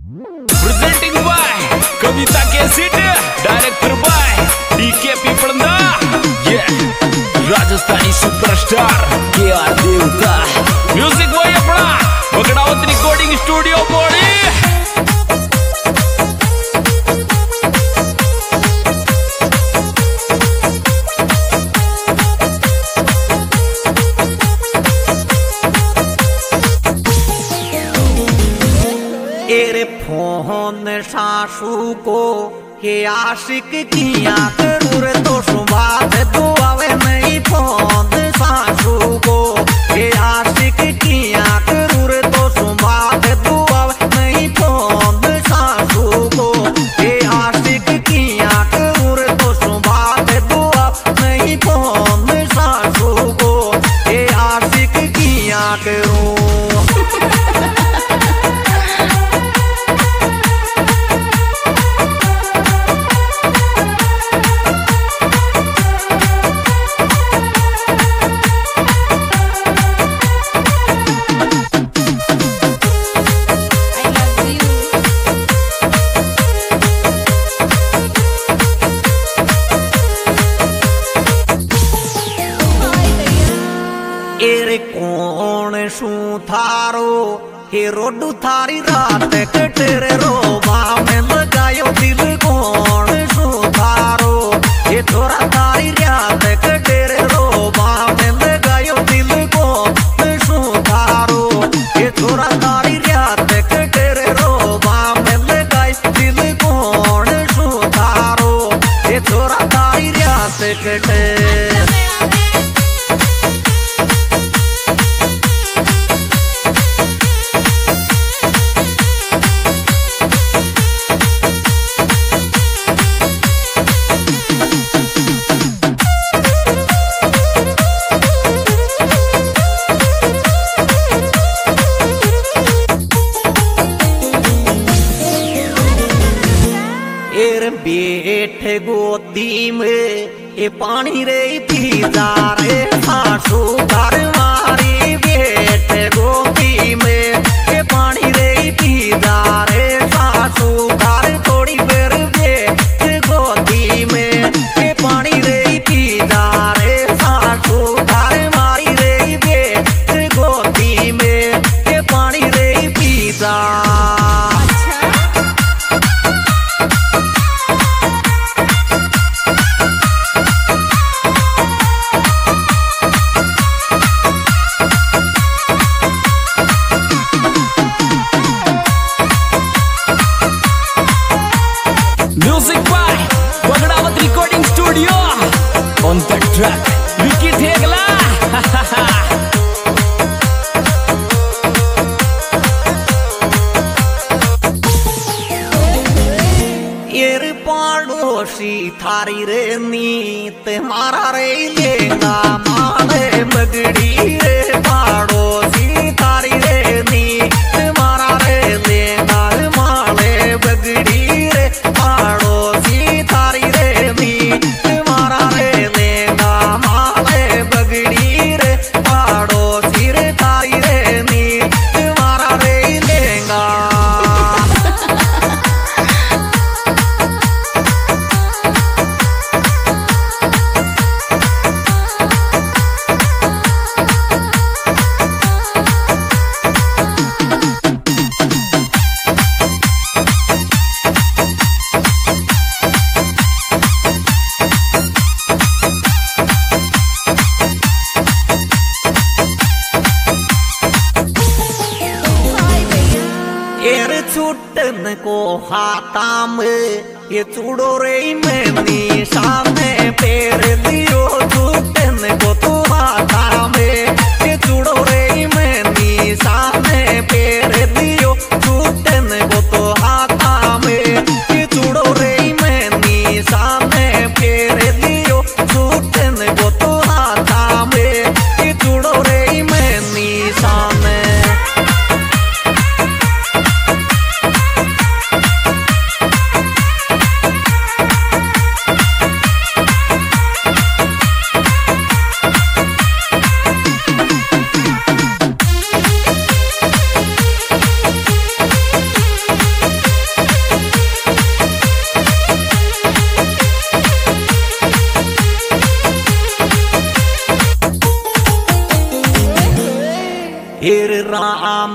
Presenting by Kavita Kesit, director by DK Pipanda, yeah, Rajasthani superstar KR Devta, music boy अपना Bagdawat recording studio बॉडी। एरे phone सासू को हे आशिक किया करूर तो सुबाद दुआवे नहीं फोन सासू को हे आशिक किया करूर तो सुबाद दुआवे नहीं फोन सासू को हे आशिक किया करूर तो सुबाद दुआवे नहीं फोन सासू को हे आशिक किया करूर। एरे कौन शू थारो हे रोडू थारी रात कटरे रोबा में लगायो दिल कौन शू थारो हे थोड़ा थारी रात कटरे रोबा में लगायो दिल कौन शू थारो हे थोड़ा थारी रात कटरे रोबा में लगायो दिल कौन शू थारो हे थोड़ा थारी रात कटरे। बैठे गोदी में ये पानी रे पी जा रे सासू घर मारी बैठे गोदी में ये पानी रे पी जा रे सासू घर थोड़ी देर बैठे गोदी में ये पानी रे पी जा रे सासू घर मारी रे बैठे गोदी में ये पानी रे पी जा। Music by Bagdawat Recording Studio. On the track, Vicky Thegla. येर पाड़ोसी थारी रे नीत मारा रे लेगा मारे बगड़ी रे पाड़ोसी थारी रे नीत मारा रे लेगा मारे बगड़ी रे पाड़ोसी थारी रे नीत मारा रे लेगा मारे बगड़ी रे पाड़ोसी रे थारी रे नीत मारा रे लेगा। छुटन को हाथा में ये चूड़ो रे मैंने सामने पैर दियो छुटन को तो हाथा में ये चूड़ो रे मैंने सामने पैर दियो छुटन को तो हाथा में ये चूड़ो रे मैंने सामने पैर दियो छुटन को तो हाथा में ये चूड़ो रे मैंने सामने।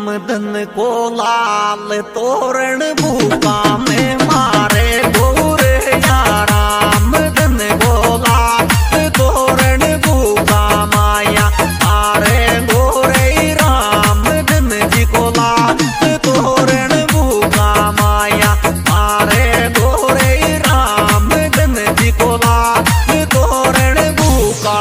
रामधन को लाल तोरण भूखा में मारे गोरे या रामधन को लाल तोरण भूखा माया मारे गोरे रामधन जी को लाल तोरण भूखा माया मारे गोरे रामधन जी को लाल तोरण भूखा।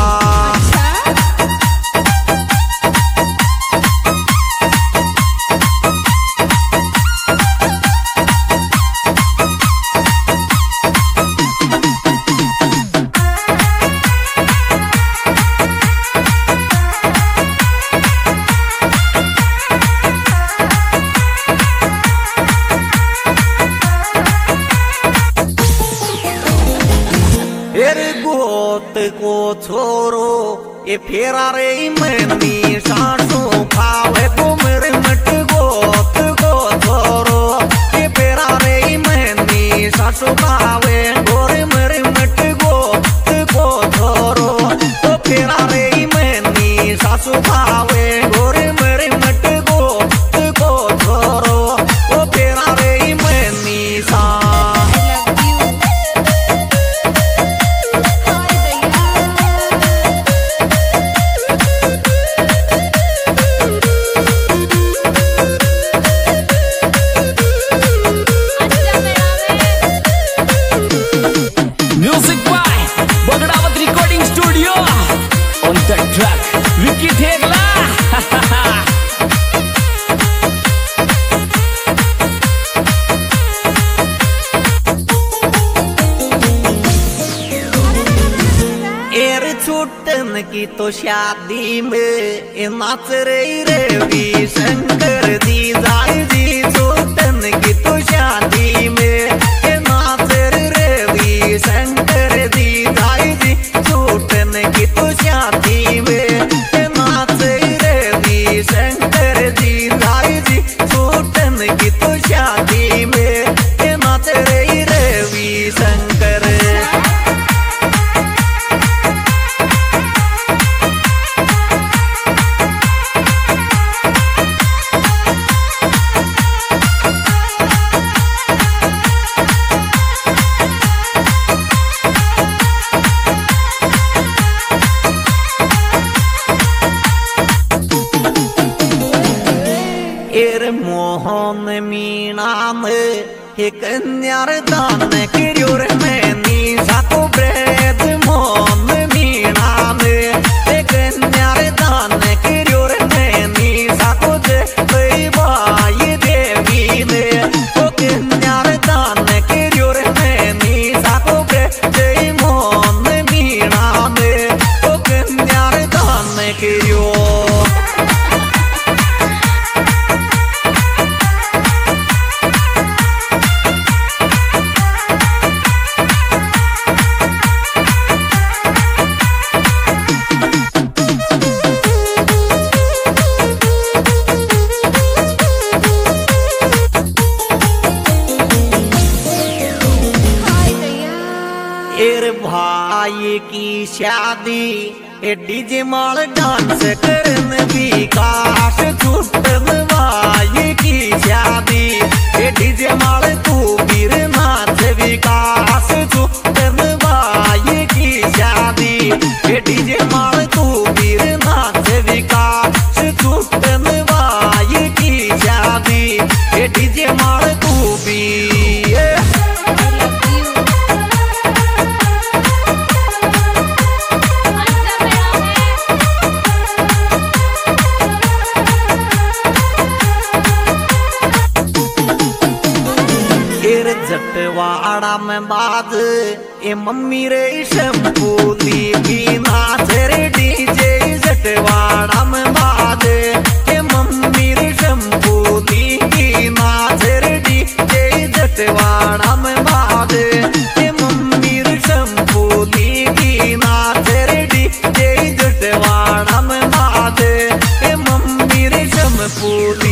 गोत को छोरो ये फेरा रे मनी सासू खावे कुमर मट गोत को छोरो ये फेरा रे मनी सासू खावे गोरे मर मट गोत को छोरो तो फेरा रे मनी सासू खावे गोरे मर मट गोत को छोरो वो फेरा रे मनी सा। Music by Bagdawat Recording Studio. On the track, Vicky Thegla. एर छूटन की तो शादी में नाच रही रवि शंकर जी जाए जी छूटन की तो शादी में नाच रवि शंकर जी जाए जी छूटन की तो शादी में नाच रवि शंकर जी जाए जी छूटन की तो शादी में नाच रही रवि शंकर। एर मोहन मीणा में हे कन्यार दान करियो रे मैनी सातो ब्रेद मोहन मीणा में हे कन्यार दान करियो रे मैनी सातो जे भाई देवी ने ओ कन्यार दान करियो रे मैनी सातो ब्रेद मोहन मीणा में ओ कन्यार दान करियो। एर भाई की शादी ए डीजे माल डांस करन विकास छूटन भाई की शादी ए डीजे माल तू वीर नाच विकास छूटन भाई की शादी ए डीजे माल तू वीर नाच विकास छूटन भाई की शादी ए डीजे माल तू भी जटवाड़ा में बाज ए मम्मी रे शंपूली भी नाच रे डीजे जटवाड़ा में बाज ए मम्मी रे शंपूली भी नाच रे डीजे जटवाड़ा में बाज ए मम्मी रे शंपूली भी नाच रे डीजे जटवाड़ा में बाज ए मम्मी रे शंपूली।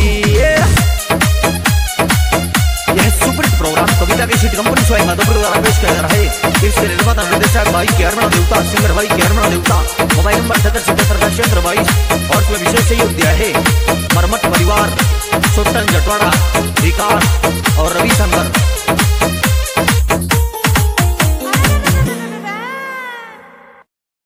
प्रोग्राम कविता की सीट कंपनी स्वयं मधुपुर पेश कर रहा है। इसके निर्माता निर्देशक भाई केरमण देवता, सिंगर भाई केरमण देवता, मोबाइल नंबर 77 77 22 और विशेष सहयोग दिया है। मरमट परिवार, सुट्टन जटवाड़ा, विकास और रविशंकर।